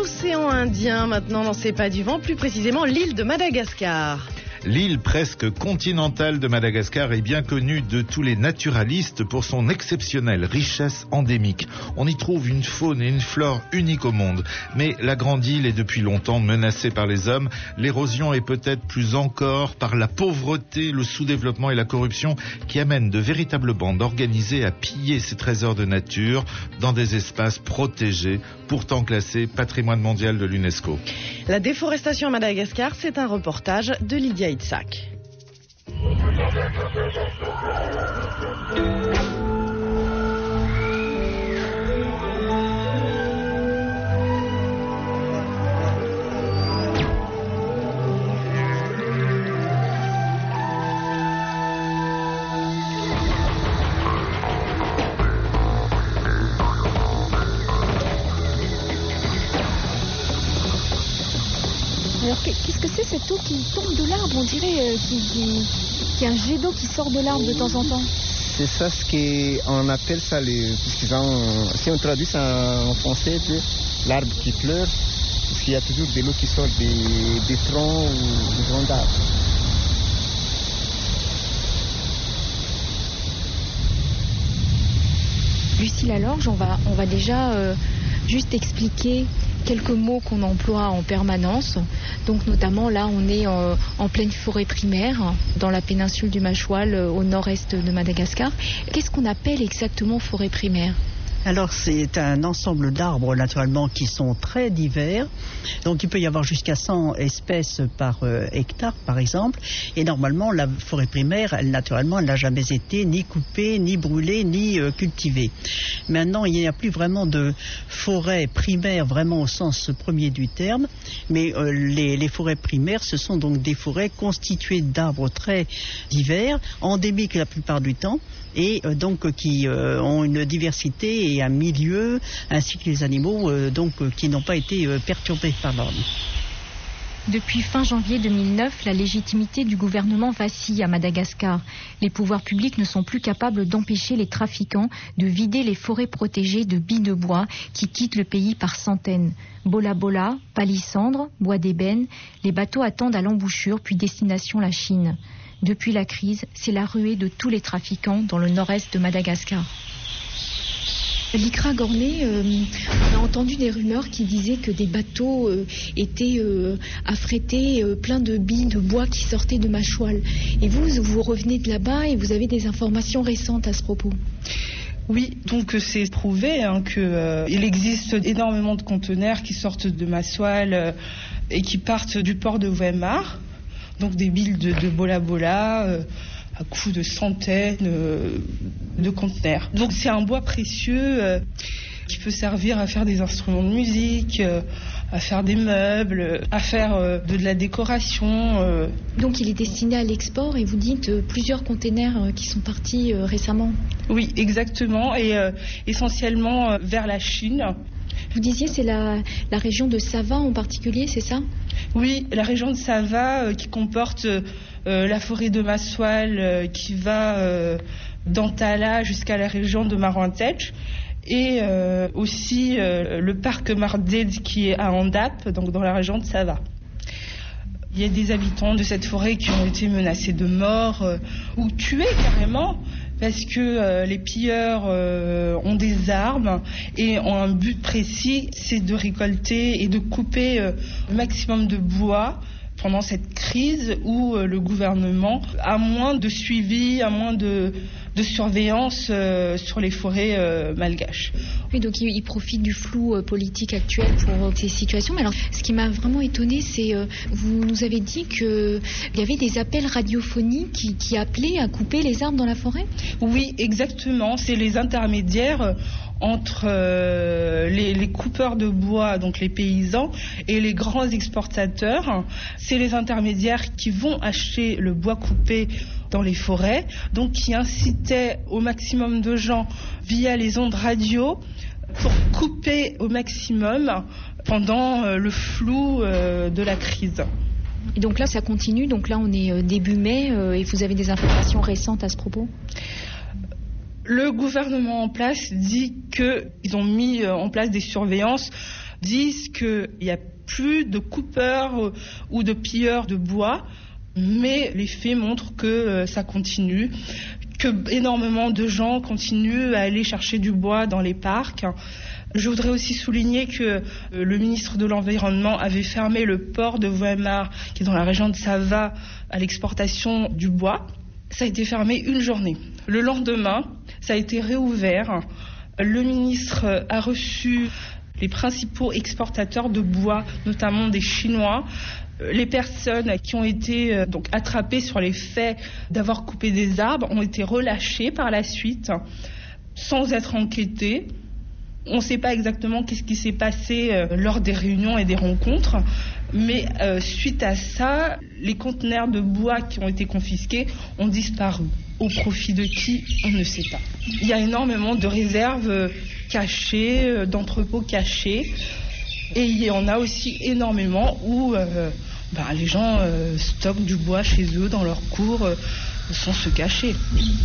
l'océan Indien, maintenant dans C'est pas du vent, plus précisément l'île de Madagascar. L'île presque continentale de Madagascar est bien connue de tous les naturalistes pour son exceptionnelle richesse endémique. On y trouve une faune et une flore uniques au monde. Mais la grande île est depuis longtemps menacée par les hommes. L'érosion est peut-être plus encore par la pauvreté, le sous-développement et la corruption qui amènent de véritables bandes organisées à piller ces trésors de nature dans des espaces protégés, pourtant classés patrimoine mondial de l'UNESCO. La déforestation à Madagascar, c'est un reportage de Lydia Itzhak. Alors qu'est-ce que c'est cette eau qui tombe de l'arbre? On dirait qu'il y a un jet d'eau qui sort de l'arbre de temps en temps. C'est ça ce qu'on appelle ça, si on traduit ça en français, l'arbre qui pleure, parce qu'il y a toujours de l'eau qui sort des troncs ou des troncs d'arbres. Lucie Lalorge, on va déjà juste expliquer quelques mots qu'on emploie en permanence. Donc notamment là, on est en pleine forêt primaire, dans la péninsule du Machoal, au nord-est de Madagascar. Qu'est-ce qu'on appelle exactement forêt primaire ? Alors c'est un ensemble d'arbres naturellement qui sont très divers. Donc il peut y avoir jusqu'à 100 espèces par hectare par exemple. Et normalement la forêt primaire, elle n'a jamais été ni coupée, ni brûlée, ni cultivée. Maintenant il n'y a plus vraiment de forêt primaire vraiment au sens premier du terme. Mais les forêts primaires, ce sont donc des forêts constituées d'arbres très divers, endémiques la plupart du temps. Et donc qui ont une diversité et un milieu, ainsi que les animaux qui n'ont pas été perturbés par l'homme. Depuis fin janvier 2009, la légitimité du gouvernement vacille à Madagascar. Les pouvoirs publics ne sont plus capables d'empêcher les trafiquants de vider les forêts protégées de billes de bois qui quittent le pays par centaines. Bola-Bola, Palissandre, Bois d'Ébène, les bateaux attendent à l'embouchure puis destination la Chine. Depuis la crise, c'est la ruée de tous les trafiquants dans le nord-est de Madagascar. L'Ikra Gorné, on a entendu des rumeurs qui disaient que des bateaux étaient affrétés plein de billes de bois qui sortaient de Machoal. Et vous revenez de là-bas et vous avez des informations récentes à ce propos. Oui, donc c'est prouvé qu'il existe énormément de conteneurs qui sortent de Machoal et qui partent du port de Weimar. Donc des billes de Bola-Bola à coups de centaines de conteneurs. Donc c'est un bois précieux qui peut servir à faire des instruments de musique, à faire des meubles, à faire de la décoration. Donc il est destiné à l'export et vous dites plusieurs conteneurs qui sont partis récemment. Oui, exactement, et essentiellement vers la Chine. Vous disiez c'est la région de Sava en particulier, c'est ça ? Oui, la région de Sava qui comporte la forêt de Machoal qui va d'Antala jusqu'à la région de Maroantech et aussi le parc Marded qui est à Andap, donc dans la région de Sava. Il y a des habitants de cette forêt qui ont été menacés de mort ou tués carrément. Parce que les pilleurs ont des armes et ont un but précis, c'est de récolter et de couper le maximum de bois pendant cette crise où le gouvernement a moins de suivi, a moins de surveillance sur les forêts malgaches. Oui, donc il profite du flou politique actuel pour ces situations. Mais alors, ce qui m'a vraiment étonnée, c'est vous nous avez dit qu'il y avait des appels radiophoniques qui appelaient à couper les arbres dans la forêt ? Oui, exactement. C'est les intermédiaires entre les coupeurs de bois, donc les paysans, et les grands exportateurs. C'est les intermédiaires qui vont acheter le bois coupé dans les forêts, donc qui incitaient au maximum de gens via les ondes radio pour couper au maximum pendant le flou de la crise. Et donc là, ça continue. Donc là, on est début mai et vous avez des informations récentes à ce propos ? Le gouvernement en place dit qu'ils ont mis en place des surveillances disent qu'il n'y a plus de coupeurs ou de pilleurs de bois, mais les faits montrent que ça continue, que énormément de gens continuent à aller chercher du bois dans les parcs. Je voudrais aussi souligner que le ministre de l'Environnement avait fermé le port de Weimar, qui est dans la région de Sava, à l'exportation du bois. Ça a été fermé une journée. Le lendemain, ça a été réouvert. Le ministre a reçu les principaux exportateurs de bois, notamment des Chinois. Les personnes qui ont été donc attrapées sur les faits d'avoir coupé des arbres ont été relâchées par la suite, sans être enquêtées. On ne sait pas exactement qu'est-ce qui s'est passé lors des réunions et des rencontres, mais suite à ça, les conteneurs de bois qui ont été confisqués ont disparu. Au profit de qui, on ne sait pas. Il y a énormément de réserves cachées, d'entrepôts cachés, et il y en a aussi énormément où les gens stockent du bois chez eux, dans leur cour, sans se cacher.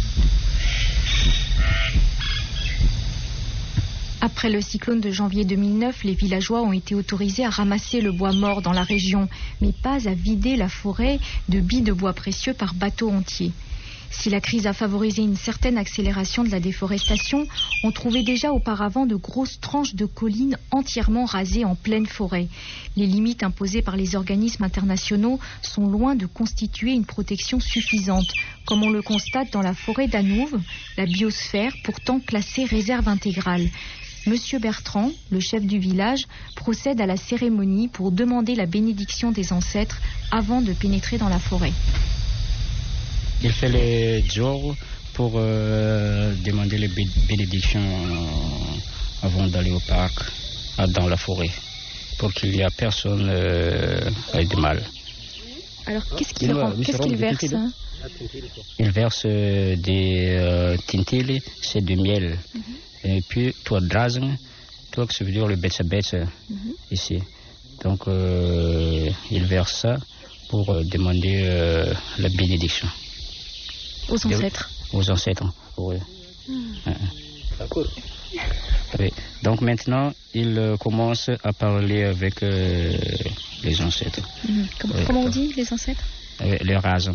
Après le cyclone de janvier 2009, les villageois ont été autorisés à ramasser le bois mort dans la région, mais pas à vider la forêt de billes de bois précieux par bateau entier. Si la crise a favorisé une certaine accélération de la déforestation, on trouvait déjà auparavant de grosses tranches de collines entièrement rasées en pleine forêt. Les limites imposées par les organismes internationaux sont loin de constituer une protection suffisante, comme on le constate dans la forêt d'Anouve, la biosphère pourtant classée réserve intégrale. Monsieur Bertrand, le chef du village, procède à la cérémonie pour demander la bénédiction des ancêtres avant de pénétrer dans la forêt. Il fait le jour pour demander les bénédictions avant d'aller au parc, dans la forêt, pour qu'il n'y ait personne de mal. Alors qu'est-ce qu'il verse hein? Il verse des tintili, c'est du miel. Et puis, toi, drazen, toi, ça veut dire le bête ici. Donc, il verse ça pour demander la bénédiction. Aux ancêtres. Aux ancêtres, oui. D'accord. Oui. Donc, maintenant, il commence à parler avec les ancêtres. Comment on dit, les ancêtres? Les rases.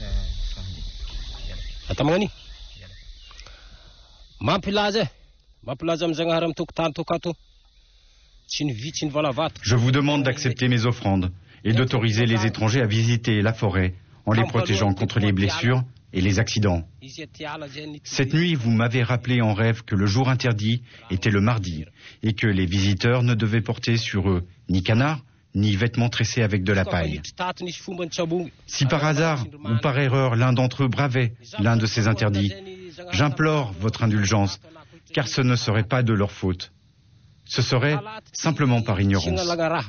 Je vous demande d'accepter mes offrandes et d'autoriser les étrangers à visiter la forêt en les protégeant contre les blessures et les accidents. Cette nuit, vous m'avez rappelé en rêve que le jour interdit était le mardi et que les visiteurs ne devaient porter sur eux ni canard, ni vêtements tressés avec de la paille. Si par hasard ou par erreur l'un d'entre eux bravait l'un de ces interdits, j'implore votre indulgence, car ce ne serait pas de leur faute. Ce serait simplement par ignorance.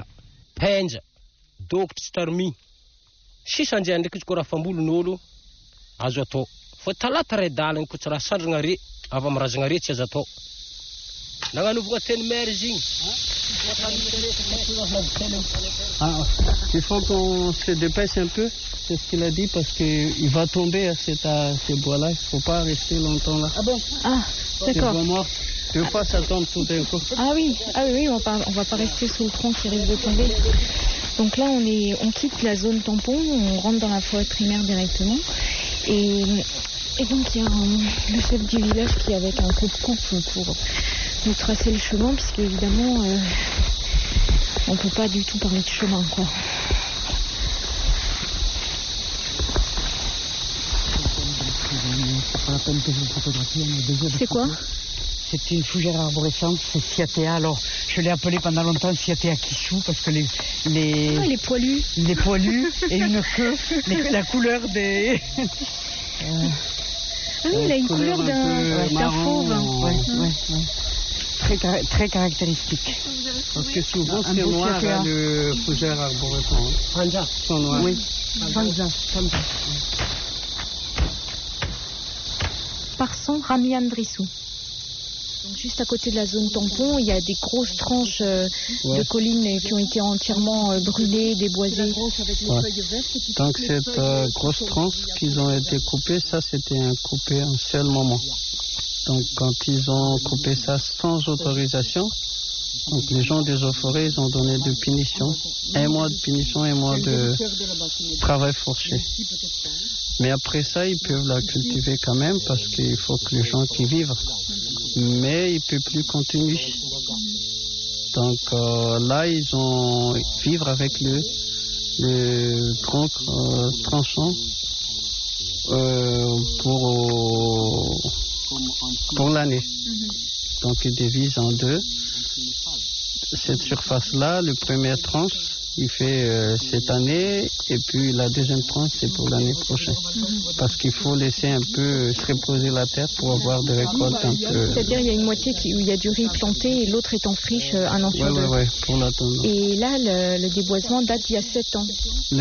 Il faut qu'on se dépêche un peu, c'est ce qu'il a dit, parce qu'il va tomber à ces bois-là. Il ne faut pas rester longtemps là. Ah bon? Ah, d'accord. Les bois morts, deux fois ça tombe tout d'un coup. Ah oui, on va pas rester sous le tronc qui risque de tomber. Donc là, on quitte la zone tampon, on rentre dans la forêt primaire directement. Et donc il y a le chef du village qui est avec un coupe-coupe pour nous tracer le chemin, puisque évidemment on peut pas du tout parler de chemin, quoi. C'est quoi? C'est une fougère arborescente, c'est Cyathea. Alors, je l'ai appelé pendant longtemps Cyathea Kissou parce que les poilus. Les poilus et une queue, la couleur des... Ah oui, il a une couleur d'un fauve. Ouais. Très caractéristique. Parce que souvent, c'est noir, le fougère arborescente. Panja. Sont noirs. Oui, Panja. Parson Ramian Drissou. Donc juste à côté de la zone tampon, il y a des grosses tranches de collines qui ont été entièrement brûlées, déboisées. Donc cette grosse tranche qu'ils ont été coupées, ça c'était coupé un seul moment. Donc quand ils ont coupé ça sans autorisation, Donc les gens des eaux forêts, ils ont donné de punition. 1 mois de punition, 1 mois de travail forcé. Mais après ça, ils peuvent la cultiver quand même parce qu'il faut que les gens qui vivent. Mais ils ne peuvent plus continuer. Donc là, ils ont vivre avec le grand tranchant pour l'année. Donc ils divisent en 2. Cette surface-là, le premier tranche, il fait cette année, et puis la deuxième tranche, c'est pour l'année prochaine. Parce qu'il faut laisser un peu se reposer la terre pour avoir des récoltes un peu... C'est-à-dire il y a une moitié où il y a du riz planté et l'autre est en friche un an sur deux. Oui, pour la tondre. Et là, le déboisement date d'il y a 7 ans.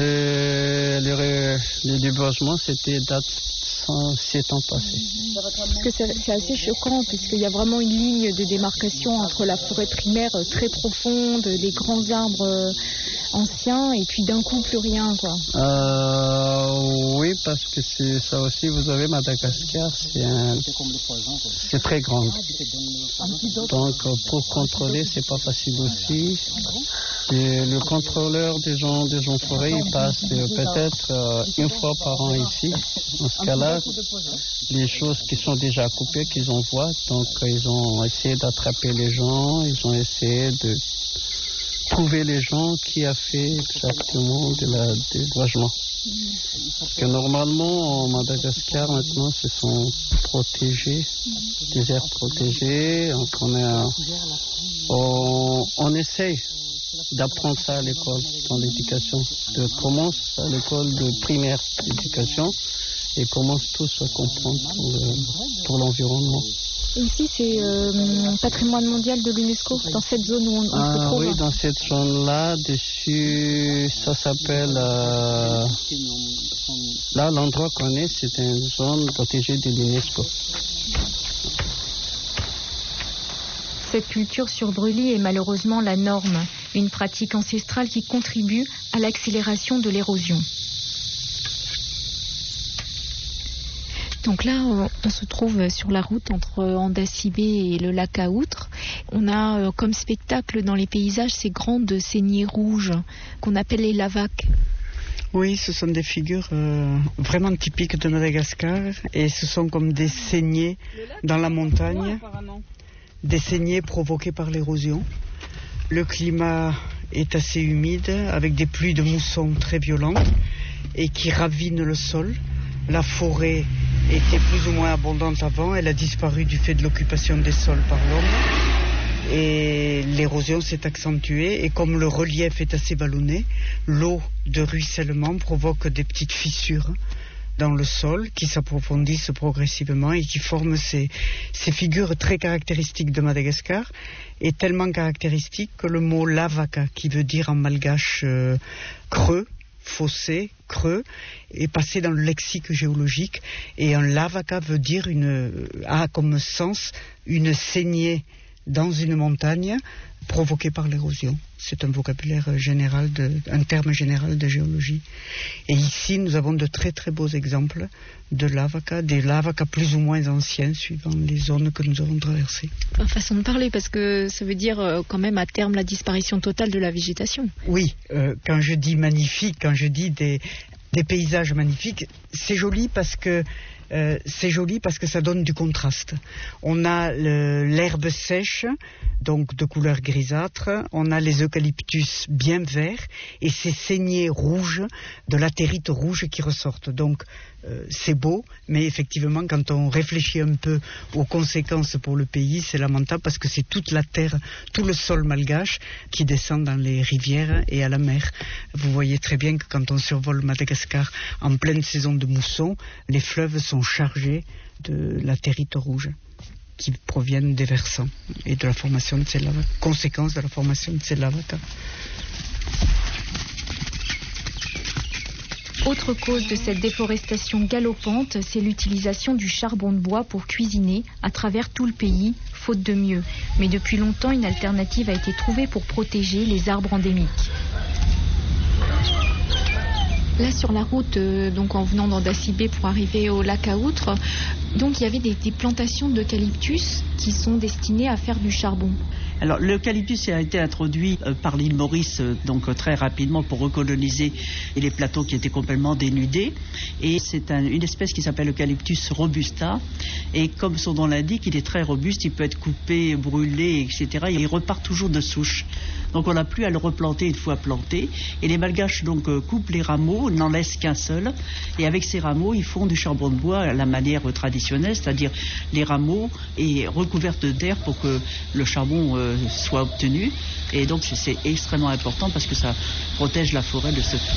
Le déboisement, c'était date 7 ans passés. Parce que c'est assez choquant, puisqu'il y a vraiment une ligne de démarcation entre la forêt primaire très profonde, des grands arbres anciens, et puis d'un coup plus rien, quoi. Oui, parce que c'est ça aussi, vous avez Madagascar, c'est très grand. Donc pour contrôler, c'est pas facile aussi. Et le contrôleur des gens forêt, il passe peut-être 1 fois par an ici. Dans ce cas-là, les choses qui sont déjà coupées, qu'ils envoient, donc ils ont essayé d'attraper les gens, ils ont essayé de trouver les gens qui a fait exactement le déboisement. Parce que normalement, en Madagascar, maintenant, ce sont protégés, des aires protégées. Donc on essaye d'apprendre ça à l'école, dans l'éducation. On commence à l'école de primaire d'éducation et commence tous à comprendre pour l'environnement. Et ici, c'est patrimoine mondial de l'UNESCO, dans cette zone où on se trouve. Oui, dans cette zone-là, dessus, ça s'appelle... là, l'endroit qu'on est, c'est une zone protégée de l'UNESCO. Cette culture sur brûlis est malheureusement la norme, une pratique ancestrale qui contribue à l'accélération de l'érosion. Donc là, on se trouve sur la route entre Andasibe et le lac à Outre. On a comme spectacle dans les paysages ces grandes saignées rouges qu'on appelle les lavaques. Oui, ce sont des figures vraiment typiques de Madagascar et ce sont comme des saignées dans la montagne, des saignées provoquées par l'érosion. Le climat est assez humide avec des pluies de mousson très violentes et qui ravinent le sol. La forêt était plus ou moins abondante avant, elle a disparu du fait de l'occupation des sols par l'homme et l'érosion s'est accentuée et comme le relief est assez vallonné, l'eau de ruissellement provoque des petites fissures dans le sol qui s'approfondissent progressivement et qui forment ces figures très caractéristiques de Madagascar et tellement caractéristiques que le mot lavaka, qui veut dire en malgache creux, fossé, creux, est passé dans le lexique géologique et un lavaka veut dire a comme sens une saignée dans une montagne provoquée par l'érosion. C'est un vocabulaire général, un terme général de géologie. Et ici, nous avons de très très beaux exemples de lavaka, des lavakas plus ou moins anciens suivant les zones que nous avons traversées. Façon de parler, parce que ça veut dire quand même à terme la disparition totale de la végétation. Oui, quand je dis magnifique, quand je dis des paysages magnifiques, c'est joli parce que ça donne du contraste. On a l'herbe sèche, donc de couleur grisâtre, on a les eucalyptus bien verts et ces saignées rouges, de latérite rouge qui ressortent. Donc c'est beau, mais effectivement quand on réfléchit un peu aux conséquences pour le pays, c'est lamentable parce que c'est toute la terre, tout le sol malgache qui descend dans les rivières et à la mer. Vous voyez très bien que quand on survole Madagascar en pleine saison de mousson, les fleuves sont chargés de latérite rouge qui proviennent des versants et de la formation de ces lavakas, conséquence de la formation de ces lavakas. Autre cause de cette déforestation galopante, c'est l'utilisation du charbon de bois pour cuisiner à travers tout le pays, faute de mieux. Mais depuis longtemps, une alternative a été trouvée pour protéger les arbres endémiques. Là, sur la route, donc en venant d'Andasibe pour arriver au lac à Outre, donc il y avait des plantations d'eucalyptus qui sont destinées à faire du charbon. Alors l'eucalyptus a été introduit par l'île Maurice donc très rapidement pour recoloniser les plateaux qui étaient complètement dénudés, et c'est une espèce qui s'appelle Eucalyptus robusta, et comme son nom l'indique, il est très robuste, il peut être coupé, brûlé, etc. Et il repart toujours de souche. Donc on n'a plus à le replanter une fois planté, et les Malgaches donc coupent les rameaux, n'en laissent qu'un seul, et avec ces rameaux ils font du charbon de bois à la manière traditionnelle, c'est-à-dire les rameaux et recouvertes d'air pour que le charbon soit obtenu, et donc c'est extrêmement important parce que ça protège la forêt de ce feu.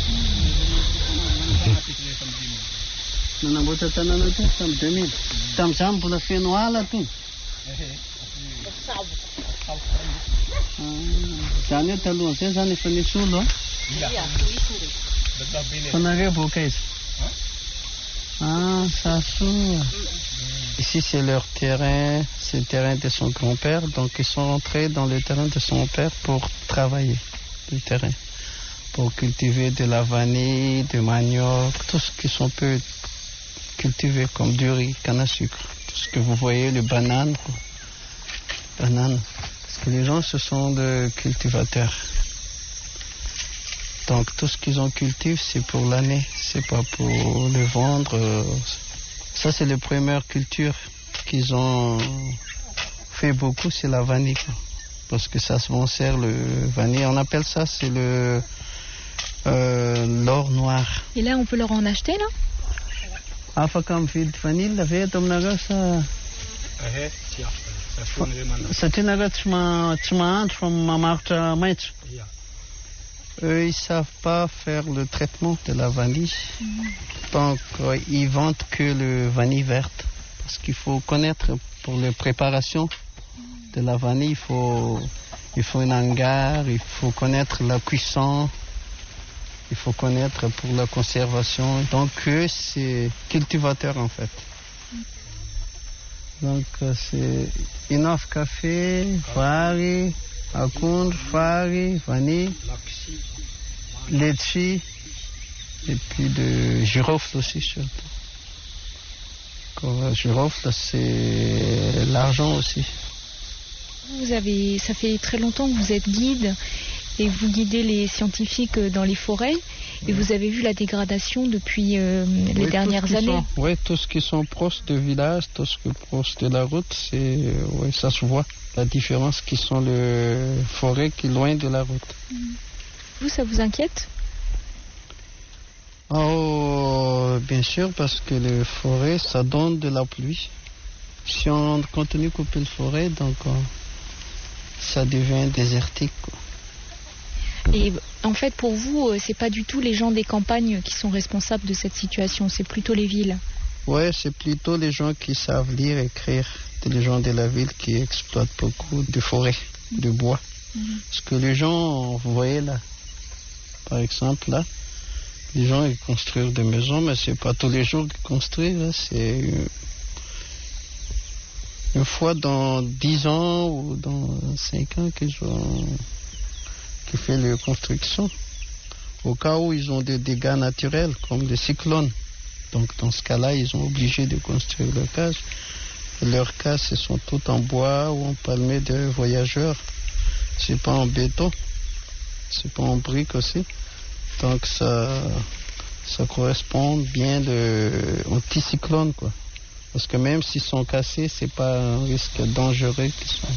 Ici, c'est leur terrain, c'est le terrain de son grand-père, donc ils sont rentrés dans le terrain de son père pour travailler le terrain, pour cultiver de la vanille, du manioc, tout ce qui sont peut cultiver comme du riz, canne à sucre, tout ce que vous voyez, les bananes, parce que les gens, ce sont des cultivateurs. Donc tout ce qu'ils en cultivent, c'est pour l'année, c'est pas pour le vendre. Ça, c'est la première culture qu'ils ont fait beaucoup, c'est la vanille, quoi. Parce que ça se sert le vanille. On appelle ça, c'est l'or noir. Et là, on peut leur en acheter, là? Comme vide vanille, la vie, comme ça. Eux, ils savent pas faire le traitement de la vanille. Donc, ils vendent que le vanille verte. Parce qu'il faut connaître, pour la préparation de la vanille, il faut un hangar, il faut connaître la cuisson, il faut connaître pour la conservation. Donc, eux, c'est cultivateur, en fait. Donc, c'est inof café, fari, akund, fari, vanille, litchi, et puis de girofle aussi, surtout. Girofle, c'est l'argent aussi. Ça fait très longtemps que vous êtes guide et vous guidez les scientifiques dans les forêts, et vous avez vu la dégradation depuis les dernières années. Oui, tout ce qui sont proches de village, tout ce qui est proche de la route, ça se voit. La différence qui sont les forêts qui sont loin de la route. Vous, ça vous inquiète? Oh, bien sûr, parce que les forêts, ça donne de la pluie. Si on continue de couper les forêts, donc ça devient désertique, quoi. Et en fait, pour vous, c'est pas du tout les gens des campagnes qui sont responsables de cette situation, c'est plutôt les villes. Oui, c'est plutôt les gens qui savent lire et écrire, les gens de la ville qui exploitent beaucoup de forêts, de bois. Parce que les gens, vous voyez là, par exemple là, les gens ils construisent des maisons, mais c'est pas tous les jours qu'ils construisent, là, c'est une fois dans 10 ans ou dans 5 ans qu'ils font les constructions. Au cas où ils ont des dégâts naturels, comme des cyclones. Donc dans ce cas-là, ils sont obligés de construire leur case. Leurs cases, ce sont toutes en bois ou en palmier de voyageurs. C'est pas en béton, c'est pas en briques aussi. Donc ça correspond bien au petit cyclone, quoi. Parce que même s'ils sont cassés, c'est pas un risque dangereux qu'ils sont.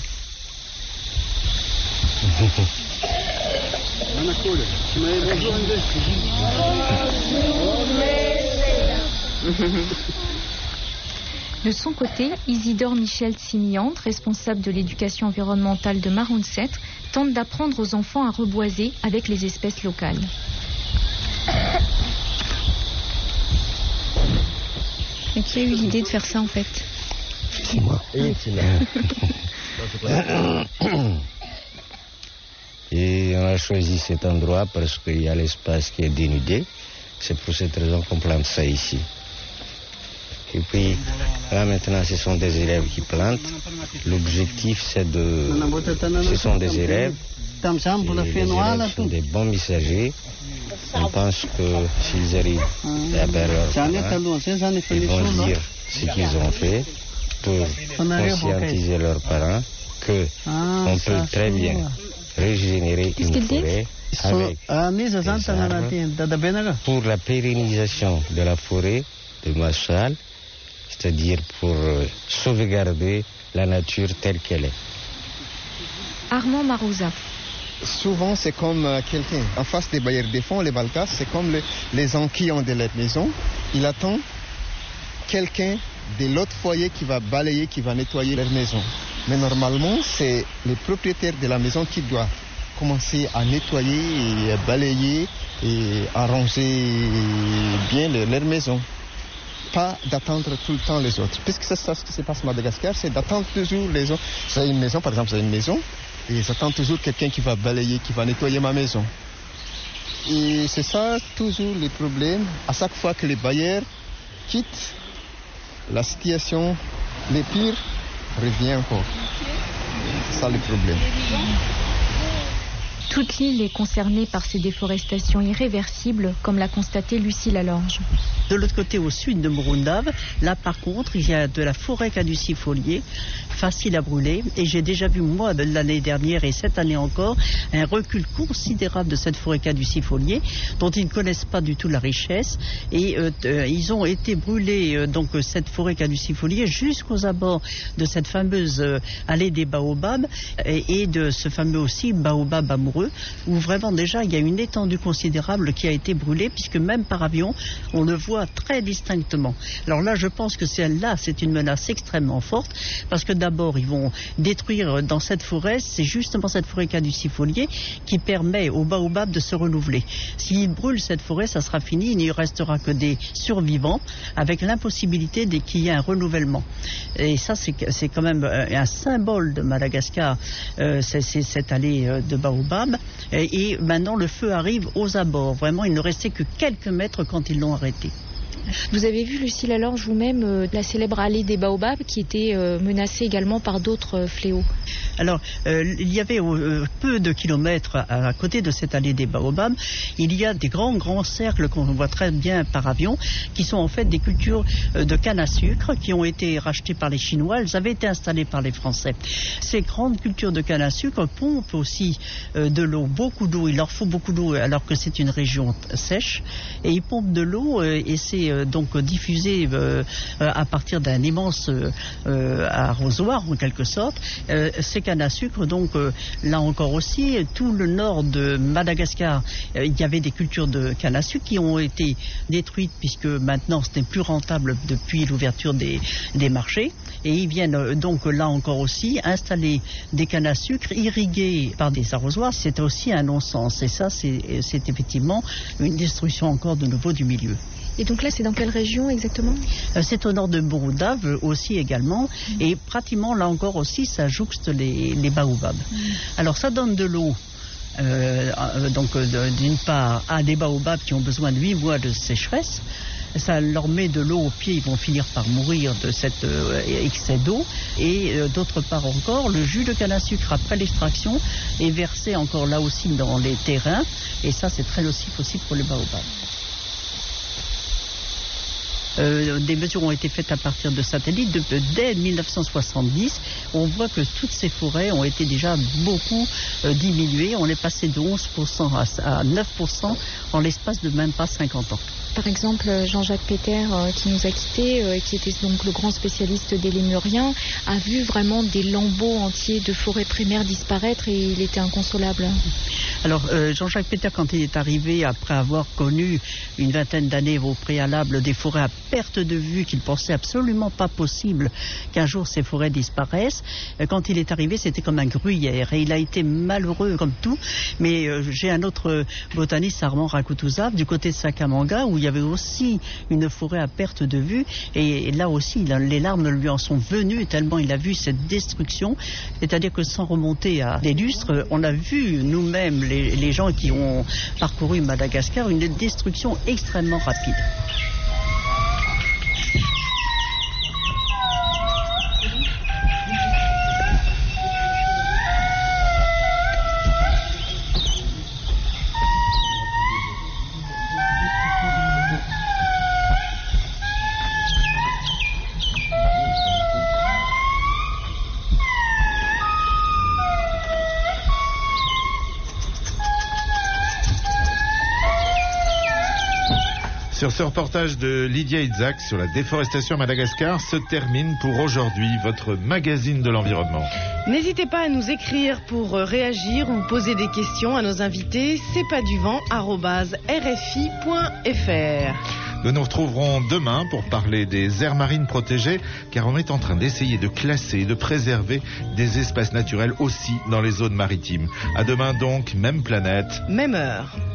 De son côté, Isidore Michel Simiante, responsable de l'éducation environnementale de Marronset, tente d'apprendre aux enfants à reboiser avec les espèces locales. Et qui a eu l'idée de faire ça en fait? C'est moi. Et on a choisi cet endroit parce qu'il y a l'espace qui est dénudé. C'est pour cette raison qu'on plante ça ici. Et puis, là maintenant, ce sont des élèves qui plantent. L'objectif, ce sont des élèves. Et les élèves sont des bons messagers. On pense que s'ils arrivent à faire leur travail, ils vont dire ce qu'ils ont fait. pour conscientiser leurs parents que on peut très bien régénérer une forêt avec des arbres pour la pérennisation de la forêt de Massoal, c'est-à-dire pour sauvegarder la nature telle qu'elle est. Armand Marouza. Souvent, c'est comme quelqu'un en face des bailleurs de fonds, les Balkas, c'est comme les gens qui ont de leur maison. Il attend quelqu'un de l'autre foyer qui va balayer, qui va nettoyer leur maison. Mais normalement, c'est le propriétaire de la maison qui doit commencer à nettoyer et à balayer et arranger bien leur maison. Pas d'attendre tout le temps les autres. Puisque c'est ça ce qui se passe à Madagascar, c'est d'attendre toujours les autres. J'ai une maison, par exemple, j'ai une maison, et j'attends toujours quelqu'un qui va balayer, qui va nettoyer ma maison. Et c'est ça toujours le problème. À chaque fois que les bailleurs quittent, la situation, le pire, revient encore. C'est ça le problème. Toute l'île est concernée par ces déforestations irréversibles, comme l'a constaté Lucie Lalorge. De l'autre côté, au sud de Morundave, là par contre, il y a de la forêt caducifoliée, facile à brûler. Et j'ai déjà vu, moi, l'année dernière et cette année encore, un recul considérable de cette forêt caducifoliée, dont ils ne connaissent pas du tout la richesse. Et ils ont été brûlés, donc cette forêt caducifoliée, jusqu'aux abords de cette fameuse allée des baobabs et de ce fameux aussi baobab amoureux, où vraiment déjà il y a une étendue considérable qui a été brûlée, puisque même par avion, on le voit très distinctement. Alors là, je pense que c'est une menace extrêmement forte, parce que d'abord, ils vont détruire dans cette forêt, c'est justement cette forêt caducifoliée qui permet aux baobabs de se renouveler. S'ils brûlent cette forêt, ça sera fini, il n'y restera que des survivants, avec l'impossibilité qu'il y ait un renouvellement. Et ça, c'est quand même un symbole de Madagascar, c'est cette allée de baobab. Et maintenant, le feu arrive aux abords. Vraiment, il ne restait que quelques mètres quand ils l'ont arrêté. Vous avez vu, Lucie Lalorge, vous-même, la célèbre allée des baobabs qui était menacée également par d'autres fléaux. Alors, il y avait peu de kilomètres à côté de cette allée des baobabs, il y a des grands cercles qu'on voit très bien par avion, qui sont en fait des cultures de canne à sucre qui ont été rachetées par les Chinois. Elles avaient été installées par les Français. Ces grandes cultures de canne à sucre pompent aussi de l'eau, beaucoup d'eau. Il leur faut beaucoup d'eau alors que c'est une région sèche. Et ils pompent de l'eau et c'est donc diffusé à partir d'un immense arrosoir en quelque sorte. Ces cannes à sucre, donc là encore aussi, tout le nord de Madagascar, il y avait des cultures de canne à sucre qui ont été détruites puisque maintenant ce n'est plus rentable depuis l'ouverture des marchés. Et ils viennent donc là encore aussi installer des cannes à sucre irriguées par des arrosoirs. C'est aussi un non-sens. Et ça, c'est effectivement une destruction encore de nouveau du milieu. Et donc là, c'est dans quelle région exactement ? C'est au nord de Morundave aussi également. Et pratiquement là encore aussi, ça jouxte les baobabs. Alors ça donne de l'eau. Donc d'une part à des baobabs qui ont besoin de 8 mois de sécheresse. Ça leur met de l'eau aux pieds, ils vont finir par mourir de cet excès d'eau. Et d'autre part encore, le jus de canne à sucre après l'extraction est versé encore là aussi dans les terrains. Et ça, c'est très nocif aussi pour les baobabs. Des mesures ont été faites à partir de satellites. Dès 1970, on voit que toutes ces forêts ont été déjà beaucoup diminuées. On est passé de 11% à 9% en l'espace de même pas 50 ans. Par exemple, Jean-Jacques Peter, qui nous a quittés, qui était donc le grand spécialiste des lémuriens, a vu vraiment des lambeaux entiers de forêts primaires disparaître et il était inconsolable. Alors, Jean-Jacques Peter, quand il est arrivé, après avoir connu une vingtaine d'années au préalable des forêts à perte de vue, qu'il pensait absolument pas possible qu'un jour ces forêts disparaissent, quand il est arrivé, c'était comme un gruyère et il a été malheureux comme tout. Mais j'ai un autre botaniste, Armand Rakoutouzave, du côté de Sakamanga, où il y avait aussi une forêt à perte de vue et là aussi les larmes lui en sont venues tellement il a vu cette destruction. C'est-à-dire que sans remonter à des lustres, on a vu nous-mêmes, les gens qui ont parcouru Madagascar, une destruction extrêmement rapide. Sur ce reportage de Lydia Itzhak sur la déforestation à Madagascar se termine pour aujourd'hui votre magazine de l'environnement. N'hésitez pas à nous écrire pour réagir ou poser des questions à nos invités. C'est pas du vent@rfi.fr. Nous nous retrouverons demain pour parler des aires marines protégées, car on est en train d'essayer de classer et de préserver des espaces naturels aussi dans les zones maritimes. À demain donc, même planète, même heure.